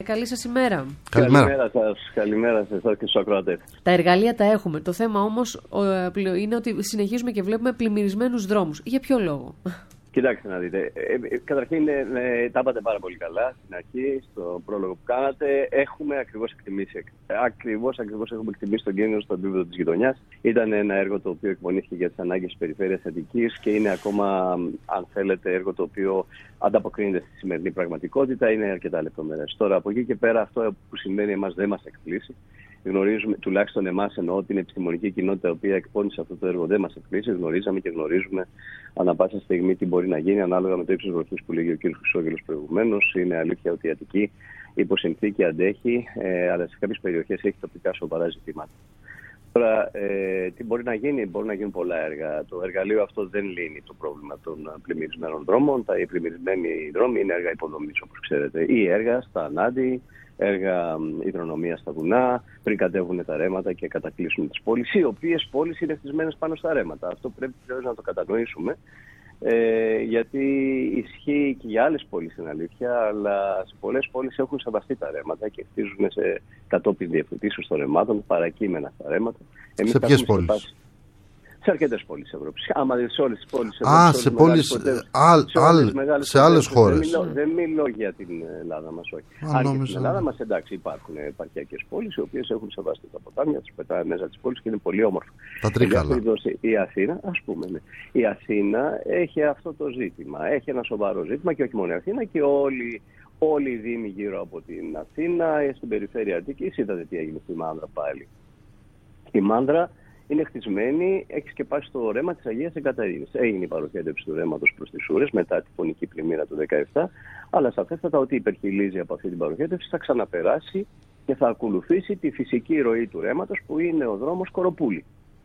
καλή σας ημέρα. Καλημέρα σας και στους ακροατές. Τα εργαλεία τα έχουμε. Το θέμα όμως είναι ότι συνεχίζουμε και βλέπουμε πλημμυρισμένους δρόμους. Για ποιο λόγο? Κοιτάξτε να δείτε. Καταρχήν τα είπατε πάρα πολύ καλά στην αρχή, στο πρόλογο που κάνατε. Έχουμε ακριβώς εκτιμήσει. Ακριβώς έχουμε εκτιμήσει τον κίνδυνο στο επίπεδο της γειτονιάς. Ήταν ένα έργο το οποίο εκπονήθηκε για τις ανάγκες της περιφέρειας Αττικής και είναι ακόμα, αν θέλετε, έργο το οποίο ανταποκρίνεται στη σημερινή πραγματικότητα. Είναι αρκετά λεπτομερές. Τώρα, από εκεί και πέρα, αυτό που συμβαίνει εμάς δεν μας εκπλήσει. Γνωρίζουμε, τουλάχιστον εμάς εννοώ, την επιστημονική κοινότητα η οποία εκπώνησε αυτό το έργο δεν μας εκπλήσει. Γνωρίζαμε και γνωρίζουμε ανά πάσα στιγμή τι μπορεί να γίνει ανάλογα με το ύψος βροχής που λέγει ο κ. Χρυσόγελος προηγουμένως. Είναι αλήθεια ότι η Αττική υπό συνθήκη αντέχει, αλλά σε κάποιες περιοχές έχει τοπικά σοβαρά ζητήματα. Τώρα, τι μπορεί να γίνει? Μπορεί να γίνουν πολλά έργα. Το εργαλείο αυτό δεν λύνει το πρόβλημα των πλημμυρισμένων δρόμων. Οι πλημμυρισμένοι δρόμοι είναι έργα υποδομής, όπως ξέρετε, ή έργα στα ανάντι, έργα υδρονομίας στα βουνά, πριν κατέβουν τα ρέματα και κατακλείσουν τις πόλεις, οι οποίες πόλεις είναι χτισμένες πάνω στα ρέματα. Αυτό πρέπει να το κατανοήσουμε, γιατί ισχύει και για άλλες πόλεις, είναι αλήθεια, αλλά σε πολλές πόλεις έχουν σεβαστεί τα ρέματα και χτίζουν σε κατόπιν διευθετήσεως των ρεμάτων, παρακείμενα στα ρέματα. Σε ποιες πόλεις? Σε αρκετές πόλεις της Ευρώπης. Άμα δείτε σε όλες τις πόλεις της Ευρώπης. Σε άλλες χώρες. Δεν μιλώ για την Ελλάδα μας, όχι. Αν και στην Ελλάδα μας, εντάξει, υπάρχουν επαρχιακές πόλεις οι οποίες έχουν σεβαστεί τα ποτάμια, τους πετάνε μέσα της πόλης και είναι πολύ όμορφο. Τα Τρίκαλα. Η Αθήνα, ας πούμε, ναι. Η Αθήνα έχει αυτό το ζήτημα. Έχει ένα σοβαρό ζήτημα και όχι μόνο η Αθήνα και όλοι οι δήμοι γύρω από την Αθήνα, στην περιφέρεια Αττικής. Είδατε τι έγινε στη Μάνδρα πάλι. Η Μάνδρα είναι χτισμένη, έχει σκεπάσει το ρέμα της Αγίας Εγκαταρίνης. Έγινε η παροχέτευση του ρέματος προς τις Σούρες μετά τη φωνική πλημμύρα του 2017, αλλά σαφέστατα ότι υπερχειλίζει από αυτή την παροχέτευση θα ξαναπεράσει και θα ακολουθήσει τη φυσική ροή του ρέματος που είναι ο δρόμος Κοροπούλη.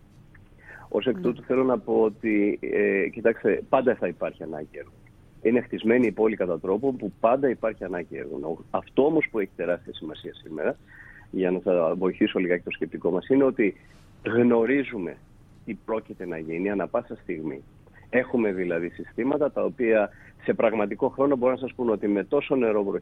Ως εκ τούτου θέλω να πω ότι, κοιτάξτε, πάντα θα υπάρχει ανάγκη έργων. Είναι χτισμένη η πόλη κατά τρόπο που πάντα υπάρχει ανάγκη έργων. Αυτό όμως που έχει τεράστια σημασία σήμερα, για να θα βοηθήσω λιγάκι το σκεπτικό μας, είναι ότι γνωρίζουμε τι πρόκειται να γίνει ανά πάσα στιγμή. Έχουμε δηλαδή συστήματα τα οποία σε πραγματικό χρόνο μπορώ να σας πω ότι με τόσο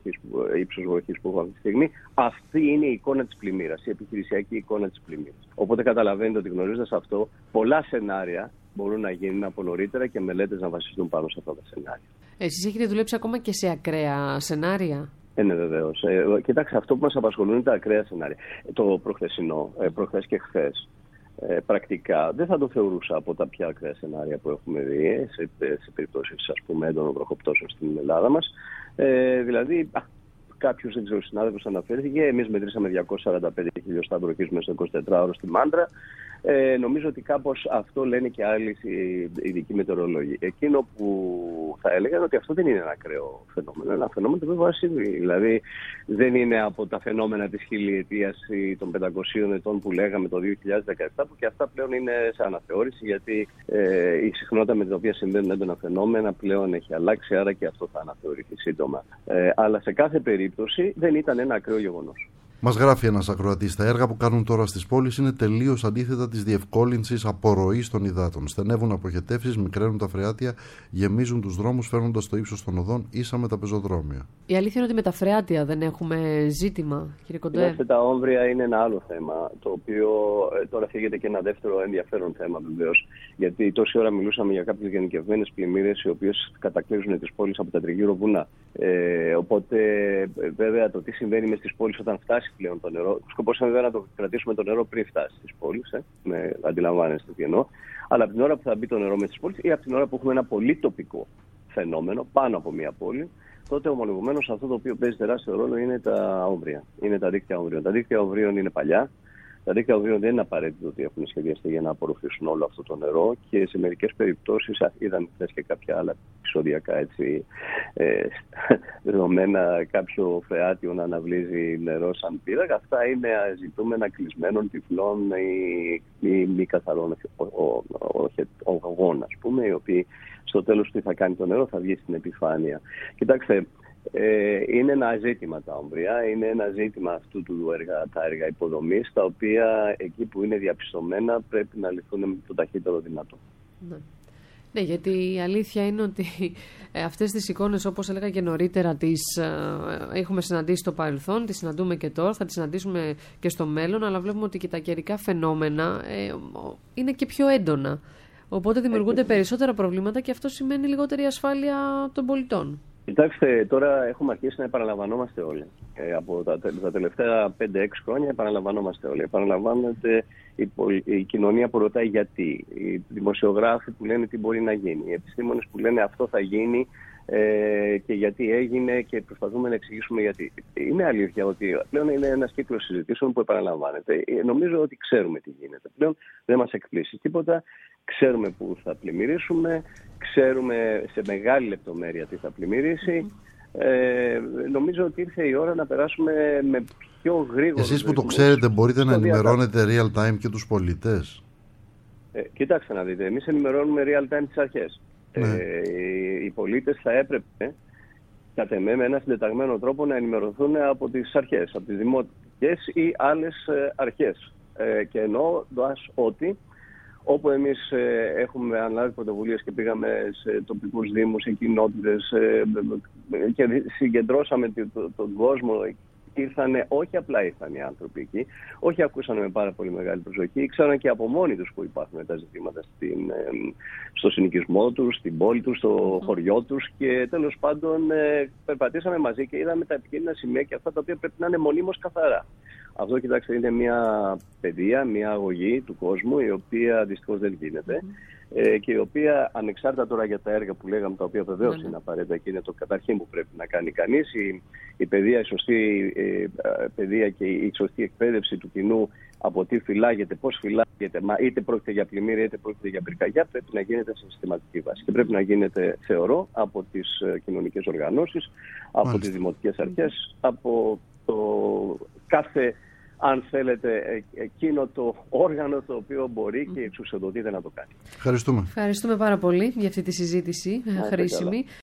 ύψος βροχής που έχουμε αυτή τη στιγμή, αυτή είναι η εικόνα της πλημμύρας, η επιχειρησιακή εικόνα της πλημμύρας. Οπότε καταλαβαίνετε ότι γνωρίζοντας αυτό, πολλά σενάρια μπορούν να γίνουν από νωρίτερα και μελέτες να βασιστούν πάνω σε αυτά τα σενάρια. Εσείς έχετε δουλέψει ακόμα και σε ακραία σενάρια? Ναι, βεβαίως. Κοιτάξτε, αυτό που μας απασχολούν είναι τα ακραία σενάρια. Το προχθεσινό, προχθές και χθες, πρακτικά δεν θα το θεωρούσα από τα πιο ακραία σενάρια που έχουμε δει σε περιπτώσεις, ας πούμε, έντονων βροχοπτώσεων στην Ελλάδα μας. Δηλαδή, κάποιος, δεν ξέρω, συνάδελφος αναφέρθηκε, εμείς μετρήσαμε 245 χιλιοστά βροχής μέσα στο 24ωρο στη Μάντρα. Νομίζω ότι κάπως αυτό λένε και άλλοι ειδικοί μετεωρολόγοι. Εκείνο που θα έλεγα είναι ότι αυτό δεν είναι ένα ακραίο φαινόμενο. Είναι ένα φαινόμενο το οποίο μπορεί να συμβεί. Δηλαδή δεν είναι από τα φαινόμενα της χιλιετίας ή των 500 ετών που λέγαμε το 2017, που και αυτά πλέον είναι σε αναθεώρηση, γιατί η συχνότητα με την οποία συμβαίνουν έντονα φαινόμενα πλέον έχει αλλάξει, άρα και αυτό θα αναθεωρηθεί σύντομα. Αλλά σε κάθε περίπτωση δεν ήταν ένα ακραίο γεγονός. Μας γράφει ένας ακροατής: τα έργα που κάνουν τώρα στις πόλεις είναι τελείως αντίθετα της διευκόλυνσης απορροής των υδάτων. Στενεύουν αποχετεύσεις, μικραίνουν τα φρεάτια, γεμίζουν τους δρόμους, φέρνοντας το ύψος των οδών ίσα με τα πεζοδρόμια. Η αλήθεια είναι ότι με τα φρεάτια δεν έχουμε ζήτημα, κύριε Κοντέ. Κοιτάξτε, τα όμβρια είναι ένα άλλο θέμα, το οποίο τώρα φύγεται και ένα δεύτερο ενδιαφέρον θέμα βεβαίως. Γιατί τόση ώρα μιλούσαμε για κάποιες γενικευμένες πλημμύρες οι οποίες κατακλείζουν τις πόλεις από τα τριγύρω βουνά. Οπότε, βέβαια, το τι συμβαίνει στις πόλεις όταν φτάσει πλέον το νερό. Ο σκοπός είναι βέβαια να το κρατήσουμε το νερό πριν φτάσει στις πόλεις. Αντιλαμβάνεστε τι εννοώ. Αλλά από την ώρα που θα μπει το νερό μέσα στις πόλεις ή από την ώρα που έχουμε ένα πολύ τοπικό φαινόμενο πάνω από μια πόλη, τότε ομολογουμένως αυτό το οποίο παίζει τεράστιο ρόλο είναι τα όμβρια. Είναι τα δίκτυα ομβρίων. Τα δίκτυα ομβρίων είναι παλιά. Τα δίκτυα ομβρίων δεν είναι απαραίτητο ότι έχουν σχεδιαστεί για να απορροφήσουν όλο αυτό το νερό και σε μερικές περιπτώσεις, είδαμε χθες και κάποια άλλα επεισοδιακά δεδομένα, κάποιο φρεάτιο να αναβλύζει νερό σαν πύραγα. Αυτά είναι ζητούμενα κλεισμένων τυφλών ή μη καθαρών ογών, ας πούμε, οι οποίοι στο τέλος τι θα κάνει το νερό, θα βγει στην επιφάνεια. Κοιτάξτε, είναι ένα ζήτημα τα όμβρια, είναι ένα ζήτημα αυτού τα έργα υποδομής, τα οποία εκεί που είναι διαπιστωμένα πρέπει να λυθούν με το ταχύτερο δυνατό. Ναι. Ναι, γιατί η αλήθεια είναι ότι αυτές τις εικόνες, όπως έλεγα και νωρίτερα, τις έχουμε συναντήσει στο παρελθόν, τις συναντούμε και τώρα, θα τις συναντήσουμε και στο μέλλον, αλλά βλέπουμε ότι και τα καιρικά φαινόμενα είναι και πιο έντονα. Οπότε δημιουργούνται περισσότερα προβλήματα και αυτό σημαίνει λιγότερη ασφάλεια των πολιτών. Κοιτάξτε, τώρα έχουμε αρχίσει να επαναλαμβανόμαστε όλοι. Από τα τελευταία 5-6 χρόνια επαναλαμβανόμαστε όλοι. Επαναλαμβάνεται η κοινωνία που ρωτάει γιατί. Οι δημοσιογράφοι που λένε τι μπορεί να γίνει. Οι επιστήμονες που λένε αυτό θα γίνει και γιατί έγινε και προσπαθούμε να εξηγήσουμε γιατί. Είναι αλήθεια ότι πλέον είναι ένας κύκλος συζητήσεων που επαναλαμβάνεται. Νομίζω ότι ξέρουμε τι γίνεται. Πλέον δεν μας εκπλήσει τίποτα. Ξέρουμε που θα πλημμυρίσουμε, ξέρουμε σε μεγάλη λεπτομέρεια τι θα πλημμυρίσει. Νομίζω ότι ήρθε η ώρα να περάσουμε με πιο γρήγορο. Εσείς που το ξέρετε, μπορείτε να ενημερώνετε real time και τους πολίτες? Κοιτάξτε να δείτε, εμείς ενημερώνουμε real time τις αρχές. Οι πολίτες θα έπρεπε, κατ' εμέ, με ένα συντεταγμένο τρόπο να ενημερωθούν από τις αρχές, από τις δημοτικές ή άλλες αρχές. Και εννοώντας ότι όπου εμείς έχουμε αναλάβει πρωτοβουλίες και πήγαμε σε τοπικούς δήμους, σε κοινότητες και συγκεντρώσαμε τον κόσμο, όχι απλά ήρθαν οι άνθρωποι εκεί, όχι ακούσανε με πάρα πολύ μεγάλη προσοχή, ήξεραν και από μόνοι τους που υπάρχουν τα ζητήματα στο συνοικισμό τους, στην πόλη τους, στο χωριό τους και τέλος πάντων περπατήσαμε μαζί και είδαμε τα επικίνδυνα σημεία και αυτά τα οποία πρέπει να είναι μονίμως καθαρά. Αυτό, κοιτάξτε, είναι μια παιδεία, μια αγωγή του κόσμου, η οποία δυστυχώς δεν γίνεται και η οποία, ανεξάρτητα τώρα για τα έργα που λέγαμε, τα οποία βεβαίως είναι απαραίτητα και είναι το καταρχήν που πρέπει να κάνει κανείς, η παιδεία, η σωστή παιδεία και η σωστή εκπαίδευση του κοινού από τι φυλάγεται, πώς φυλάγεται, είτε πρόκειται για πλημμύρια είτε πρόκειται για πυρκαγιά, πρέπει να γίνεται σε συστηματική βάση. Και πρέπει να γίνεται, θεωρώ, από τις κοινωνικές οργανώσεις, από τις δημοτικές αρχές, από το κάθε, αν θέλετε, εκείνο το όργανο το οποίο μπορεί και εξουσιοδοτείται να το κάνει. Ευχαριστούμε. Ευχαριστούμε πάρα πολύ για αυτή τη συζήτηση χρήσιμη.